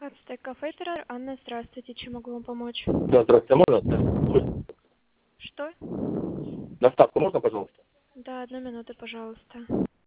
Ацтек кафе Террор. Анна, здравствуйте. Чем могу вам помочь? Да, здравствуйте, а можно Что? доставку можно, пожалуйста? Да, 1 минуту, пожалуйста.